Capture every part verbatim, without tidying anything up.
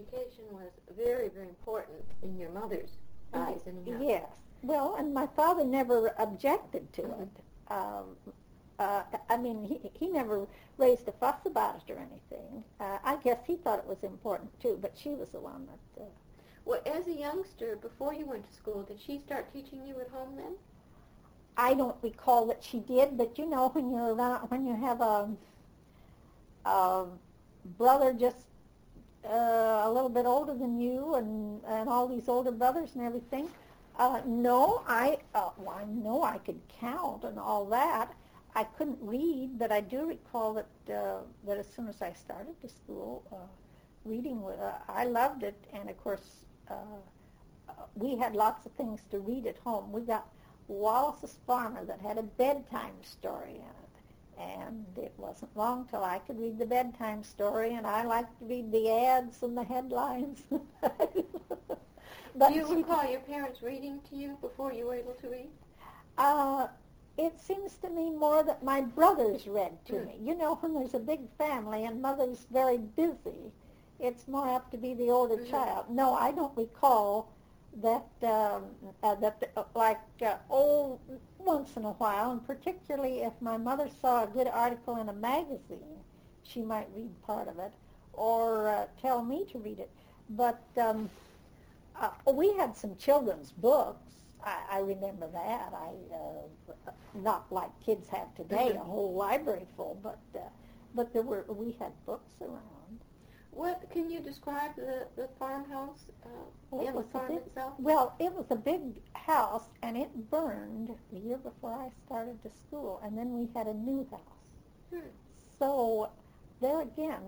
education was very, very important in your mother's eyes, anyhow. Yes. Well, and my father never objected to it. Um, uh, I mean, he he never raised a fuss about it or anything. Uh, I guess he thought it was important too, but she was the one that. Uh, Well, as a youngster, before you went to school, did she start teaching you at home then? I don't recall that she did, but you know, when you're around, when you have a, a brother just uh, a little bit older than you, and and all these older brothers and everything. Uh, no, I uh, well, I know I could count and all that. I couldn't read, but I do recall that uh, that as soon as I started to school, uh, reading, uh, I loved it, and of course, uh, uh, we had lots of things to read at home. We got Wallace's Farmer that had a bedtime story in it, and it wasn't long till I could read the bedtime story, and I liked to read the ads and the headlines. Do you recall your parents reading to you before you were able to read? Uh, it seems to me more that my brothers read to Mm. me. You know, when there's a big family and mother's very busy, it's more apt to be the older Mm-hmm. child. No, I don't recall that, um, uh, that uh, like, uh, oh, once in a while, and particularly if my mother saw a good article in a magazine, she might read part of it or uh, tell me to read it. But um, uh, we had some children's books. I, I remember that. I uh, not like kids have today, Mm-hmm. a whole library full, but uh, but there were we had books around. What can you describe the, the farmhouse uh, Well, it and the was a farm big- itself? Well, it was a big house, and it burned the year before I started to school, and then we had a new house. Hmm. So there again,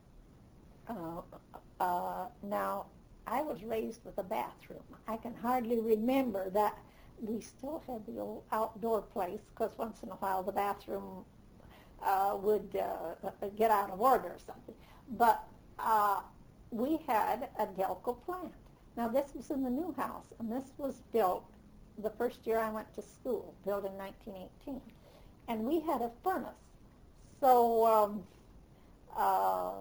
uh, uh, now I was raised with a bathroom. I can hardly remember that we still had the old outdoor place, because once in a while the bathroom uh, would uh, get out of order or something. But uh, we had a Delco plant. Now this was in the new house, and this was built the first year I went to school, built in nineteen eighteen. And we had a furnace. So um, uh,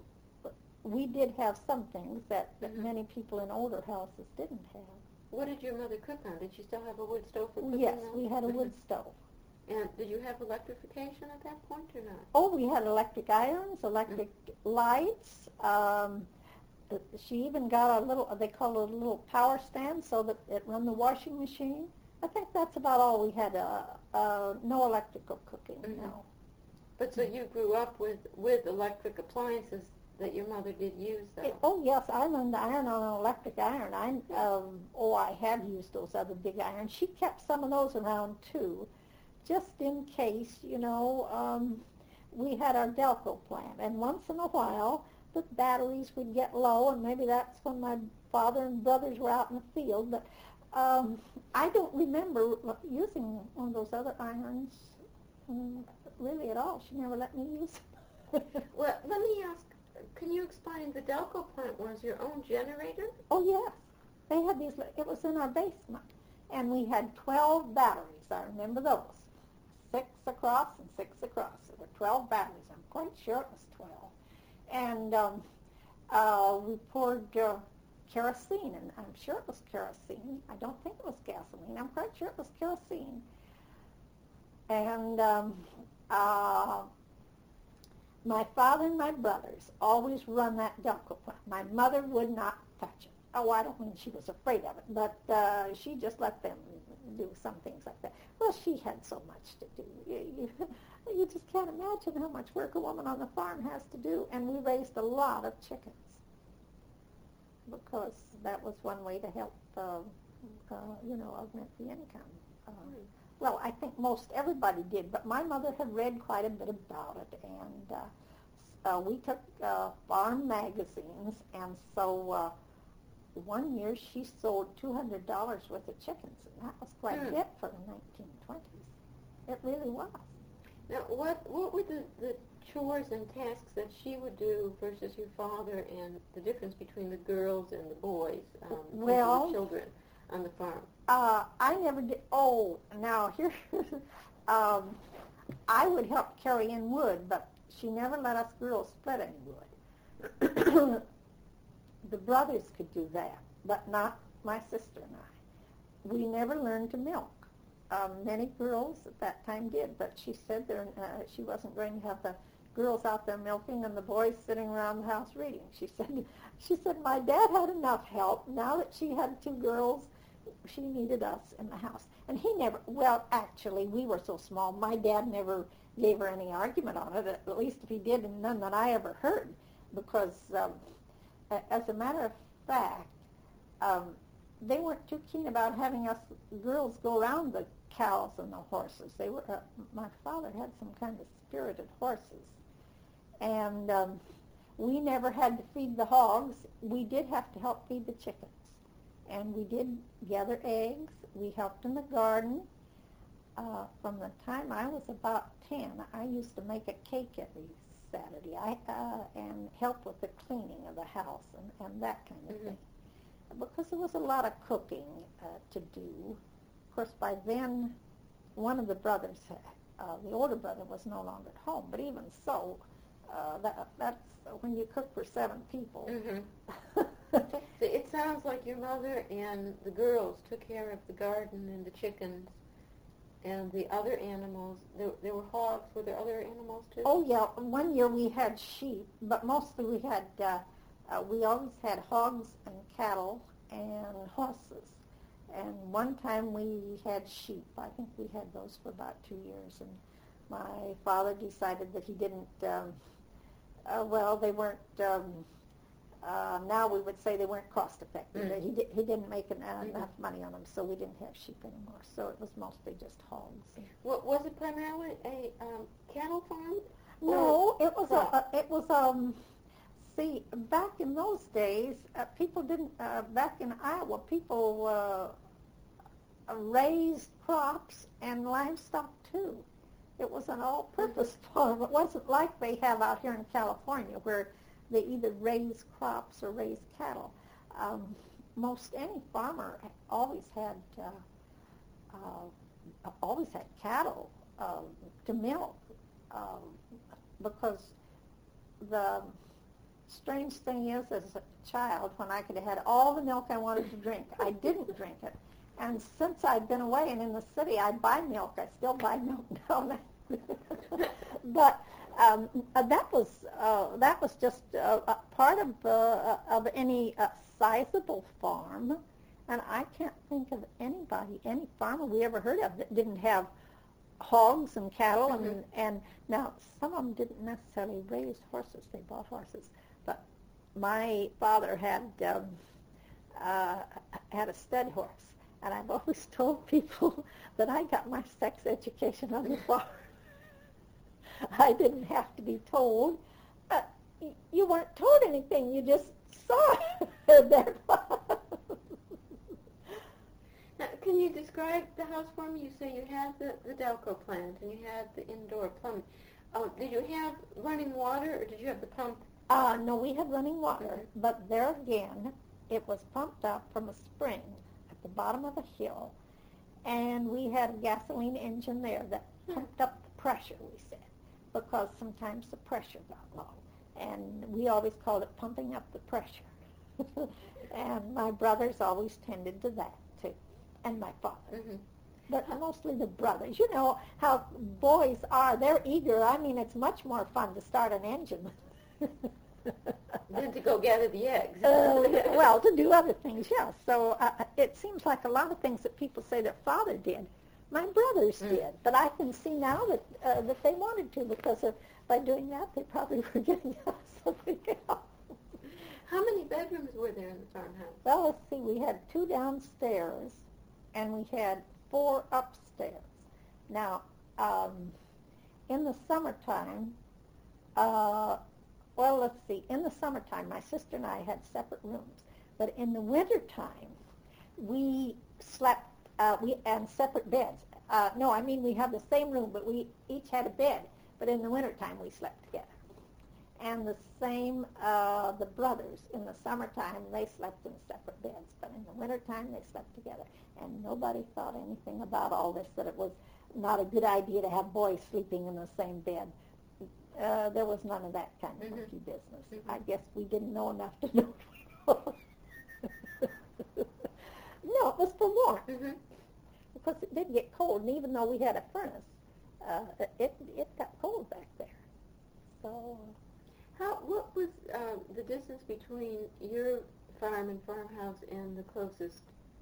we did have some things that, that Mhm. many people in older houses didn't have. What did your mother cook on? Did she still have a wood stove for cooking? Yes, on? we had a Mhm. wood stove. And did you have electrification at that point or not? Oh, we had electric irons, electric lights. Um, uh, she even got a little, they call it a little power stand so that it run the washing machine. I think that's about all we had. Uh, uh, no electrical cooking, Mhm. no. But so you grew up with, with electric appliances that your mother did use, though. It, oh, yes, I learned to iron on an electric iron. I, um, oh, I have used those other big irons. She kept some of those around, too, just in case, you know. Um, we had our Delco plant, and once in a while the batteries would get low, and maybe that's when my father and brothers were out in the field. But um, I don't remember using one of those other irons um, really at all. She never let me use them. Well, let me ask, can you explain, the Delco plant was your own generator? Oh, yes. They had these, it was in our basement. And we had twelve batteries. I remember those. Six across and six across. There were twelve batteries. I'm quite sure it was twelve. And um, uh, we poured uh, kerosene, and I'm sure it was kerosene. I don't think it was gasoline. I'm quite sure it was kerosene. And um, uh, my father and my brothers always run that Delco plant. My mother would not touch it. Oh, I don't mean she was afraid of it, but uh, she just let them do some things like that. Well, she had so much to do. You, you, you just can't imagine how much work a woman on the farm has to do. And we raised a lot of chickens because that was one way to help, uh, uh, you know, augment the income. Uh, Hmm. Well, I think most everybody did, but my mother had read quite a bit about it, and uh, uh, we took uh, farm magazines, and so uh, one year she sold two hundred dollars worth of chickens, and that was quite Hmm. a bit for the nineteen twenties. It really was. Now, what what were the, the chores and tasks that she would do versus your father, and the difference between the girls and the boys, um, Well- the children on the farm? Uh, I never did. Oh, now here, um, I would help carry in wood, but she never let us girls split any wood. the brothers could do that, but not my sister and I. We never learned to milk. Um, many girls at that time did, but she said there, uh, she wasn't going to have the girls out there milking and the boys sitting around the house reading. She said, she said, my dad had enough help. Now that she had two girls, she needed us in the house. And he never, well, actually, we were so small, my dad never gave her any argument on it, at least if he did, and none that I ever heard, because um, as a matter of fact, um, they weren't too keen about having us girls go around the cows and the horses. They were. Uh, my father had some kind of spirited horses, and um, we never had to feed the hogs. We did have to help feed the chickens, and we did gather eggs. We helped in the garden. Uh, from the time I was about ten, I used to make a cake every Saturday I, uh, and help with the cleaning of the house and, and that kind of mm-hmm. thing. Because there was a lot of cooking uh, to do. Of course, by then, one of the brothers, uh, the older brother, was no longer at home. But even so, uh, that, that's when you cook for seven people. Mm-hmm. So it sounds like your mother and the girls took care of the garden and the chickens and the other animals. There, there were hogs. Were there other animals too? Oh, yeah. One year we had sheep, but mostly we had... Uh, Uh, we always had hogs and cattle and horses. And one time we had sheep. I think we had those for about two years. And my father decided that he didn't, um, uh, well, they weren't, um, uh, now we would say they weren't cost effective. Mm. He, di- he didn't make an, uh, enough money on them, so we didn't have sheep anymore. So it was mostly just hogs. What, was it primarily a um, cattle farm? No, it was a, a, it was, um, see, back in those days, uh, people didn't, uh, back in Iowa, people uh, raised crops and livestock too. It was an all-purpose farm. It wasn't like they have out here in California where they either raise crops or raise cattle. Um, most any farmer always had uh, uh, always had cattle uh, to milk uh, because the strange thing is, as a child, when I could have had all the milk I wanted to drink, I didn't drink it. And since I'd been away and in the city, I'd buy milk. I still buy milk now. But um, uh, that was uh, that was just uh, a part of uh, of any uh, sizable farm. And I can't think of anybody, any farmer we ever heard of that didn't have hogs and cattle. Mm-hmm. and and now some of them didn't necessarily raise horses; they bought horses. But my father had um, uh, had a stud horse, and I've always told people that I got my sex education on the farm. I didn't have to be told. Uh, you weren't told anything; you just saw it. Now, can you describe the house for me? You say you had the, the Delco plant and you had the indoor plumbing. Oh, did you have running water, or did you have the pump? Uh, no, we had running water, but there again, it was pumped up from a spring at the bottom of a hill, and we had a gasoline engine there that pumped up the pressure, we said, because sometimes the pressure got low, and we always called it pumping up the pressure. And my brothers always tended to that, too, and my father. Mm-hmm. But mostly the brothers. You know how boys are. They're eager. I mean, it's much more fun to start an engine than to go gather the eggs. uh, well, to do other things, yes. So uh, it seems like a lot of things that people say their father did, my brothers mm. did. But I can see now that uh, that they wanted to, because of, by doing that, they probably were getting us something else. How many bedrooms were there in the farmhouse? Well, let's see. We had two downstairs, and we had four upstairs. Now, um, in the summertime, uh, well, let's see. In the summertime, my sister and I had separate rooms. But in the wintertime, we slept, uh, we and separate beds. Uh, no, I mean we have the same room, but we each had a bed. But in the wintertime, we slept together. And the same, uh, the brothers, in the summertime, they slept in separate beds. But in the wintertime, they slept together. And nobody thought anything about all this, that it was not a good idea to have boys sleeping in the same bed. Uh, there was none of that kind of monkey mm-hmm. business. Mm-hmm. I guess we didn't know enough to know No, it was for warmth. Mm-hmm. Because it did get cold, and even though we had a furnace, uh, it it got cold back there. So, How? What was um, the distance between your farm and farmhouse and the closest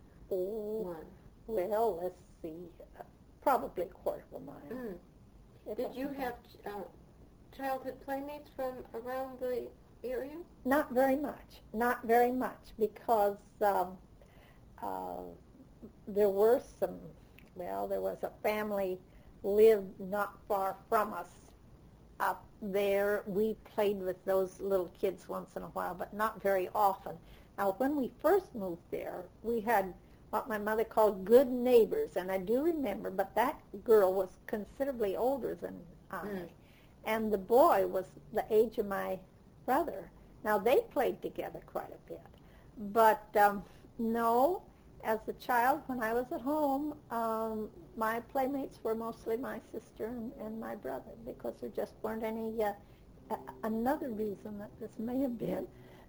oh, one? well, let's see, uh, probably a quarter of a mile. Mm. It Did you wasn't have bad. uh, childhood playmates from around the area? Not very much, not very much, because um, uh, there were some, well, there was a family lived not far from us up there. We played with those little kids once in a while, but not very often. Now, when we first moved there, we had what my mother called good neighbors, and I do remember, but that girl was considerably older than I, Mm. and the boy was the age of my brother. Now, they played together quite a bit, but um, no, as a child, when I was at home, um, my playmates were mostly my sister and, and my brother, because there just weren't any, uh, a- another reason that this may have been,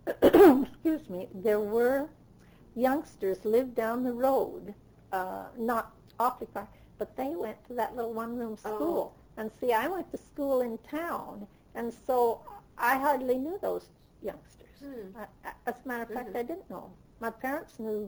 excuse me, there were youngsters lived down the road, uh, not awfully far, but they went to that little one-room school. Oh. And see, I went to school in town, and so I hardly knew those youngsters. Hmm. I, I, as a matter of fact, Mhm. I didn't know them. My parents knew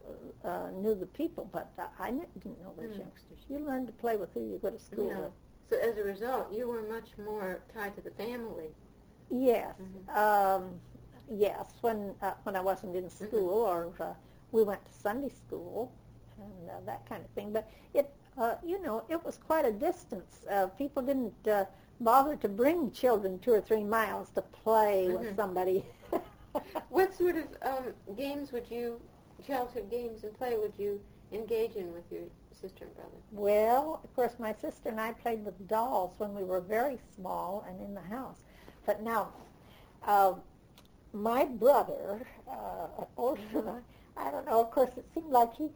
uh, knew the people, but uh, I n- didn't know those Mm. youngsters. You learn to play with who you go to school Yeah. with. So as a result, you were much more tied to the family. Yes, Mhm. um, yes. When uh, when I wasn't in school, or uh, we went to Sunday school and uh, that kind of thing. But it, uh, you know, it was quite a distance. Uh, people didn't uh, bother to bring children two or three miles to play Mhm. with somebody. What sort of um, games would you, childhood games and play would you engage in with your sister and brother? Well, of course, my sister and I played with dolls when we were very small and in the house. But now, uh, my brother, uh, older than I, I don't know, of course, it seemed like he,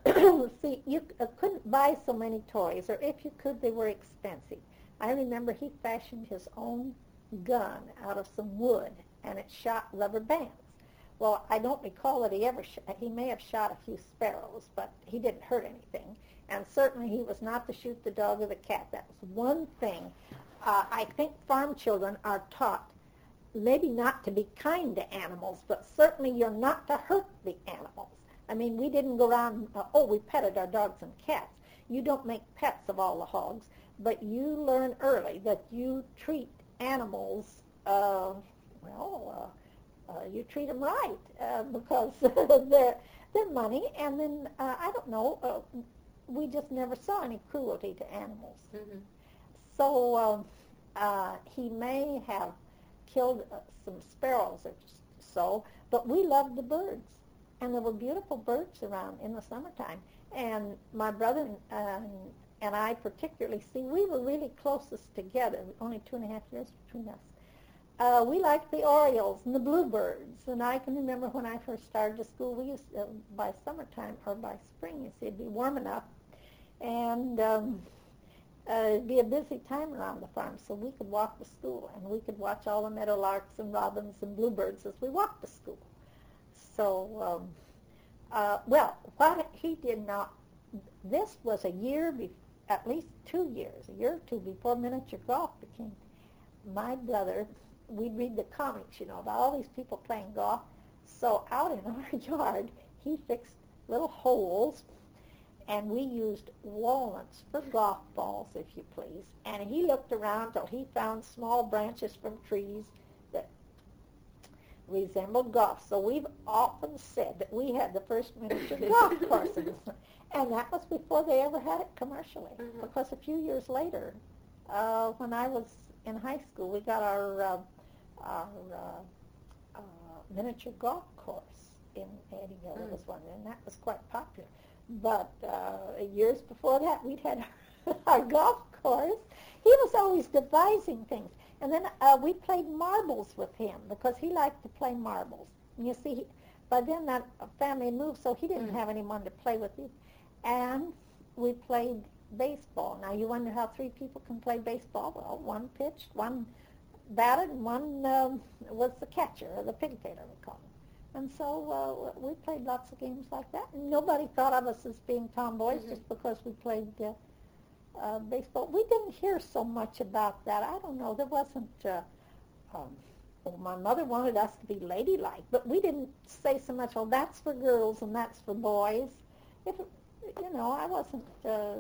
see, you uh, couldn't buy so many toys, or if you could, they were expensive. I remember he fashioned his own gun out of some wood, and it shot rubber bands. Well, I don't recall that he ever, sh- he may have shot a few sparrows, but he didn't hurt anything. And certainly he was not to shoot the dog or the cat. That was one thing. Uh, I think farm children are taught maybe not to be kind to animals, but certainly you're not to hurt the animals. I mean, we didn't go around, uh, oh, we petted our dogs and cats. You don't make pets of all the hogs, but you learn early that you treat animals, uh, well, uh, Uh, you treat them right uh, because they're, they're money, and then, uh, I don't know, uh, we just never saw any cruelty to animals. Mm-hmm. So um, uh, he may have killed uh, some sparrows or so, but we loved the birds, and there were beautiful birds around in the summertime. And my brother and, and I particularly, see, we were really closest together, only two and a half years between us. Uh, we liked the orioles and the bluebirds, and I can remember when I first started to school, we used to, uh, by summertime or by spring, you see, it'd be warm enough, and um, uh, it'd be a busy time around the farm, so we could walk to school, and we could watch all the meadowlarks and robins and bluebirds as we walked to school. So, um, uh, well, what he did not, this was a year, be, at least two years, a year or two before miniature golf became, my brother, we'd read the comics, you know, about all these people playing golf. So out in our yard, he fixed little holes, and we used walnuts for golf balls, if you please. And he looked around till he found small branches from trees that resembled golf. So we've often said that we had the first miniature golf courses. And that was before they ever had it commercially. Mm-hmm. Because a few years later, uh, when I was in high school, we got our uh, our uh, uh, miniature golf course in Eddyville. There Mm. was one, and that was quite popular. But uh, years before that, we'd had our golf course. He was always devising things. And then uh, we played marbles with him because he liked to play marbles. And you see, he, by then that family moved, so he didn't Mm. have anyone to play with. Him. And we played baseball. Now, you wonder how three people can play baseball. Well, one pitched, one batted, and one um, was the catcher, or the pig tailor, we call him. And so uh, we played lots of games like that. And nobody thought of us as being tomboys Mhm. just because we played uh, uh, baseball. We didn't hear so much about that. I don't know. There wasn't. Uh, um, well, my mother wanted us to be ladylike, but we didn't say so much. Oh, that's for girls and that's for boys. If you know, I wasn't uh,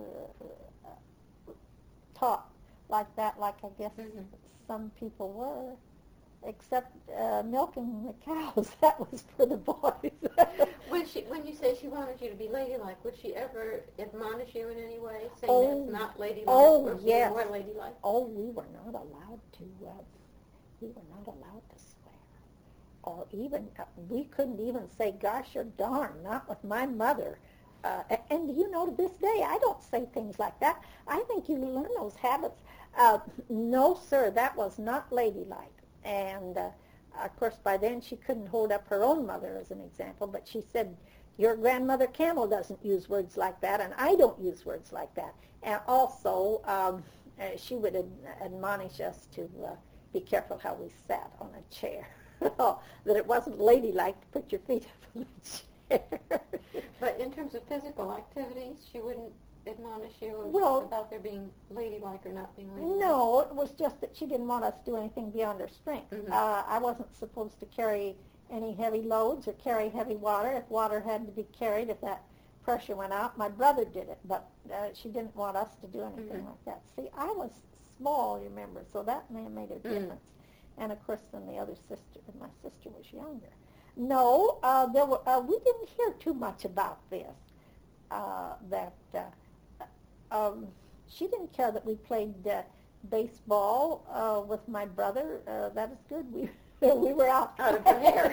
taught like that, like I guess Mhm. some people were. Except uh, milking the cows, that was for the boys. When she, when you say she wanted you to be ladylike, would she ever admonish you in any way, saying Oh, that's not ladylike, oh, or being yes. more ladylike? Oh, we were not allowed to. Uh, we were not allowed to swear, or even uh, we couldn't even say "gosh" or "darn." Not with my mother. Uh, and you know, to this day, I don't say things like that. I think you learn those habits. Uh, no, sir, that was not ladylike. And, uh, of course, by then she couldn't hold up her own mother as an example, but she said, your grandmother Camel doesn't use words like that, and I don't use words like that. And also, um, uh, she would ad- admonish us to uh, be careful how we sat on a chair, that it wasn't ladylike to put your feet up on the chair. But in terms of physical activities, she wouldn't admonish you Well, about there being ladylike or not being ladylike? No, it was just that she didn't want us to do anything beyond her strength. Mhm. Uh, I wasn't supposed to carry any heavy loads or carry heavy water. If water had to be carried, if that pressure went out, my brother did it, but uh, she didn't want us to do anything Mhm. like that. See, I was small, you remember, so that may have made a Mm. difference. And, of course, then the other sister, my sister was younger. No, uh, there were, uh, we didn't hear too much about this, uh, that... Uh, Um, she didn't care that we played uh, baseball uh, with my brother. Uh, that is good. We we were out Out of her hair.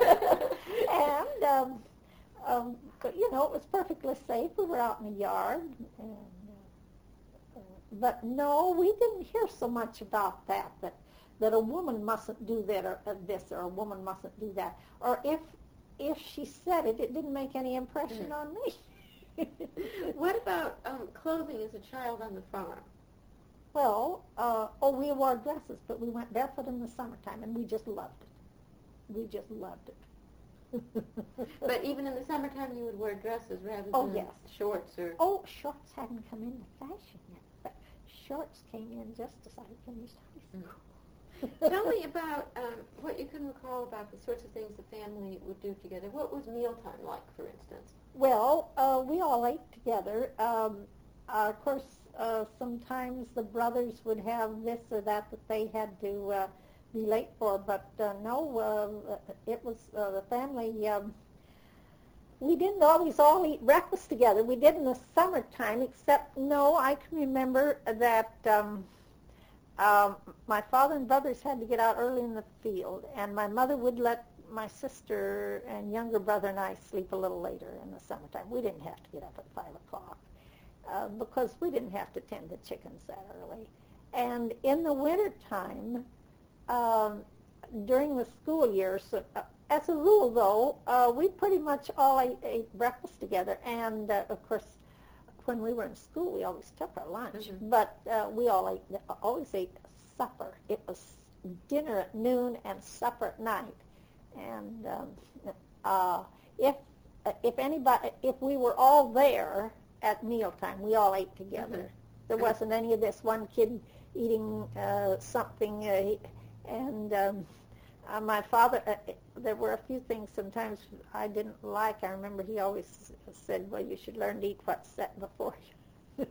and um, um, but, you know, it was perfectly safe. We were out in the yard, and, uh, but no, we didn't hear so much about that. That that a woman mustn't do that or uh, this, or a woman mustn't do that. Or if if she said it, it didn't make any impression Mm. on me. What about um, clothing as a child on the farm? Well, uh, oh, we wore dresses, but we went barefoot in the summertime, and we just loved it. We just loved it. But even in the summertime, you would wear dresses rather Oh, than yes. shorts or... Oh, shorts hadn't come into fashion yet, but shorts came in just as I finished high school. Tell me about um, what you can recall about the sorts of things the family would do together. What was mealtime like, for instance? Well, uh, we all ate together. Um, uh, of course, uh, sometimes the brothers would have this or that that they had to uh, be late for, but uh, no, uh, it was uh, the family. Um, we didn't always all eat breakfast together. We did in the summertime, except, no, I can remember that um, um, my father and brothers had to get out early in the field, and my mother would let my sister and younger brother and I sleep a little later in the summertime. We didn't have to get up at five o'clock uh, because we didn't have to tend the chickens that early. And in the wintertime, um, during the school years, uh, as a rule, though, uh, we pretty much all ate, ate breakfast together. And, uh, of course, when we were in school, we always took our lunch. Mhm. But uh, we all ate, always ate supper. It was dinner at noon and supper at night. And um, uh, if if anybody, if we were all there at mealtime, we all ate together. Mhm. There wasn't any of this one kid eating uh, something. Uh, he- and um, uh, my father, uh, there were a few things sometimes I didn't like. I remember he always said, "Well, you should learn to eat what's set before you."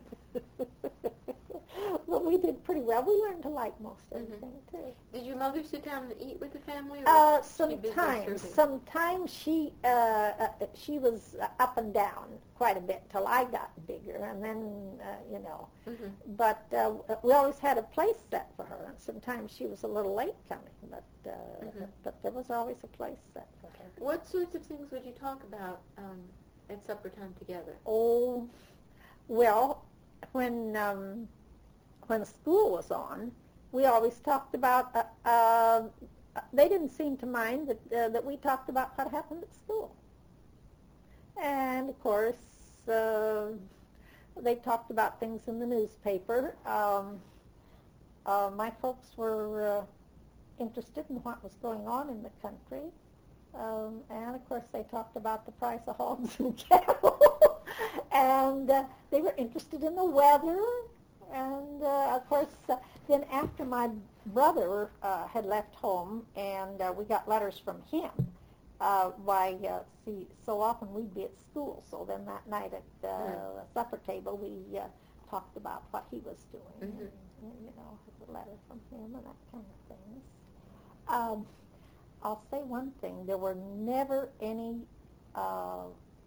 Well, we did pretty well. We learned to like most everything, too. Did your mother sit down and eat with the family? Or Uh, was she busy sometimes, serving? sometimes she uh, uh, she was uh, up and down quite a bit till I got bigger, and then uh, you know. Mhm. But uh, we always had a place set for her, and sometimes she was a little late coming, but uh, Mhm. but there was always a place set for her. What sorts of things would you talk about um, at supper time together? Oh, well, when um, when school was on, we always talked about. Uh, uh, they didn't seem to mind that uh, that we talked about what happened at school, and of course uh, they talked about things in the newspaper. Um, uh, my folks were uh, interested in what was going on in the country, Um, and, of course, they talked about the price of hogs and cattle. and uh, they were interested in the weather. And, uh, of course, uh, then after my brother uh, had left home and uh, we got letters from him, uh, why, uh, see, so often we'd be at school. So then that night at uh, mm-hmm. the supper table, we uh, talked about what he was doing. Mm-hmm. and, you know, a letter from him and that kind of things. Um, I'll say one thing. There were never any uh,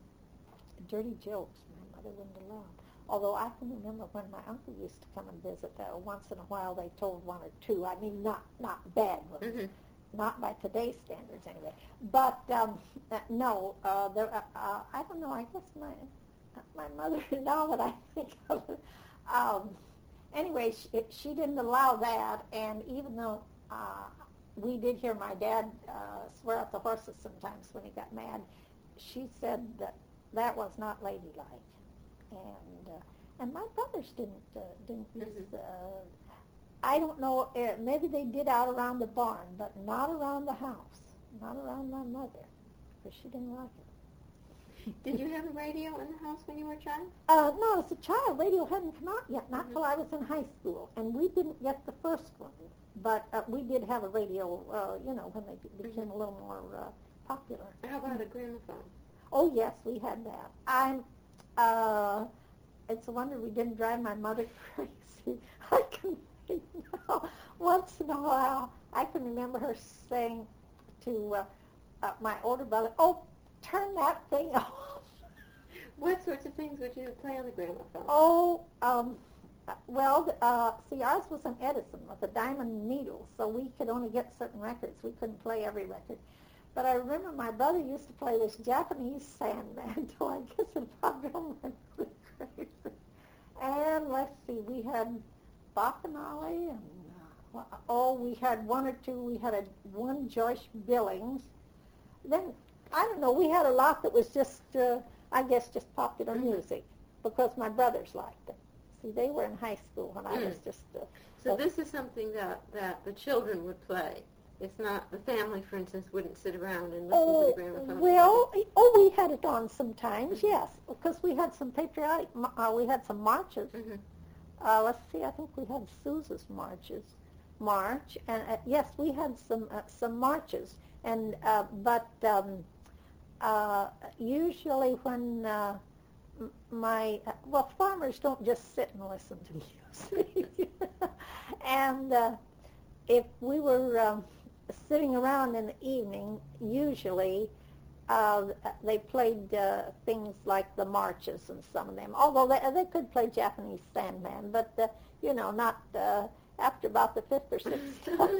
dirty jokes my mother wouldn't allow. Although I can remember when my uncle used to come and visit, uh, once in a while they told one or two. I mean, not, not bad ones. Mm-hmm. Not by today's standards, anyway. But, um, uh, no, uh, there, uh, uh, I don't know, I guess my my mother, now that I think of it, um, anyway, she, she didn't allow that, and even though uh, we did hear my dad uh, swear at the horses sometimes when he got mad, she said that that was not ladylike. And uh, and my brothers didn't uh, didn't use. Mm-hmm. Uh, I don't know. Uh, maybe they did out around the barn, but not around the house. Not around my mother, because she didn't like it. Did you have a radio in the house when you were a child? Uh, no, as a child, radio hadn't come out yet. Not mm-hmm. till I was in high school, and we didn't get the first one. But uh, we did have a radio. Uh, you know, when they became mm-hmm. a little more uh, popular. How about a gramophone? Oh yes, we had that. I'm. Uh, it's a wonder we didn't drive my mother crazy. I can now, once in a while, I can remember her saying to uh, uh, my older brother, "Oh, turn that thing off." What sorts of things would you play on the gramophone? Oh, um, well, uh, see, ours was an Edison with a diamond needle, so we could only get certain records. We couldn't play every record. But I remember my brother used to play this Japanese Sandman, so I guess it probably drove me really crazy. And let's see, we had Bacchanali, and uh, oh, we had one or two. We had a one Joyce Billings. Then I don't know. We had a lot that was just, uh, I guess, just popular mm-hmm. music because my brothers liked it. See, they were in high school when mm. I was just. Uh, so, so this is something that that the children would play. It's not, the family, for instance, wouldn't sit around and listen oh, to the gramophone. Well, oh, we had it on sometimes, yes, because we had some patriotic, uh, we had some marches. Mm-hmm. Uh, let's see, I think we had Sousa's marches, march, and uh, yes, we had some uh, some marches, and uh, but um, uh, usually when uh, my, uh, well, farmers don't just sit and listen to music, and uh, if we were um, sitting around in the evening, usually uh, they played uh, things like the marches and some of them, although they, they could play Japanese Sandman, but, uh, you know, not uh, after about the fifth or sixth time.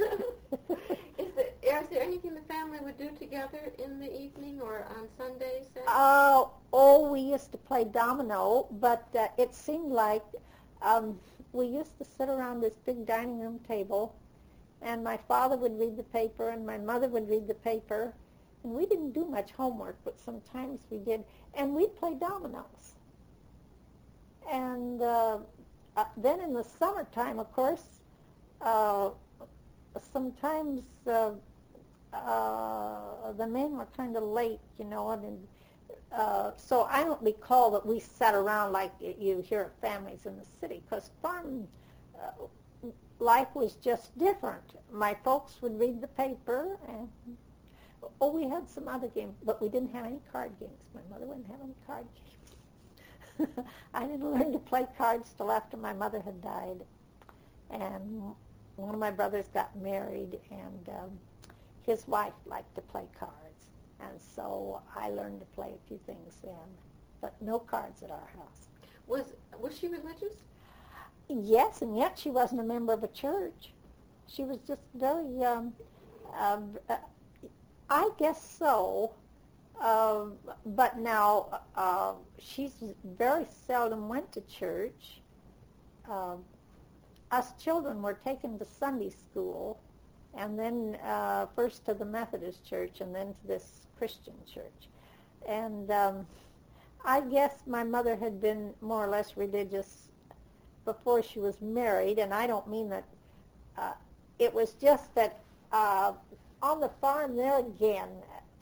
is, there, is there anything the family would do together in the evening or on Sundays? Uh, oh, we used to play domino, but uh, it seemed like um, we used to sit around this big dining room table, and my father would read the paper, and my mother would read the paper. And we didn't do much homework, but sometimes we did. And we'd play dominoes. And uh, uh, then in the summertime, of course, uh, sometimes uh, uh, the men were kind of late, you know. And uh, so I don't recall that we sat around like you hear of families in the city, because farm uh, life was just different. My folks would read the paper, and oh, we had some other games, but we didn't have any card games. My mother wouldn't have any card games. I didn't learn to play cards till after my mother had died, and one of my brothers got married, and um, his wife liked to play cards, and so I learned to play a few things then, but no cards at our house. Was was she religious? Yes, and yet she wasn't a member of a church. She was just very, um, uh, uh, I guess so, uh, but now uh, she's very seldom went to church. Uh, us children were taken to Sunday school, and then uh, first to the Methodist church, and then to this Christian church. And um, I guess my mother had been more or less religious before she was married, and I don't mean that. Uh, it was just that uh, on the farm there again,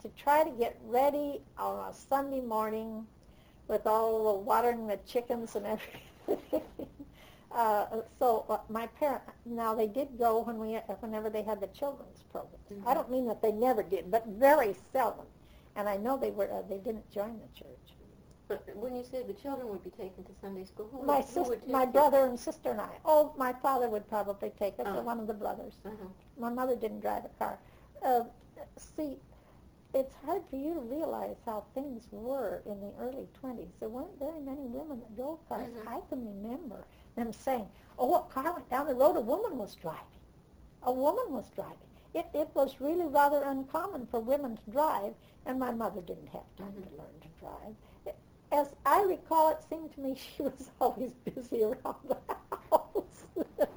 to try to get ready on a Sunday morning with all the watering the chickens and everything. uh, so uh, my parents, now they did go when we, whenever they had the children's programs. Mm-hmm. I don't mean that they never did, but very seldom. And I know they were uh, they didn't join the church. But when you said the children would be taken to Sunday school, who my would, sister, who would take my you? brother and sister and I. Oh, my father would probably take us, Oh. or one of the brothers. Uh-huh. My mother didn't drive a car. Uh, see, it's hard for you to realize how things were in the early twenties. There weren't very many women that drove cars. Mm-hmm. I can remember them saying, "Oh, a car went down the road. A woman was driving. A woman was driving." It, it was really rather uncommon for women to drive, and my mother didn't have time Mm-hmm. to learn to drive. As I recall, it seemed to me she was always busy around the house.